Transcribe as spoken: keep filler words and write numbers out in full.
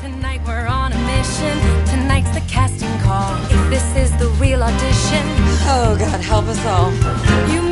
Tonight we're on a mission. Tonight's the casting call. If this is the real audition, Oh, God, help us all. you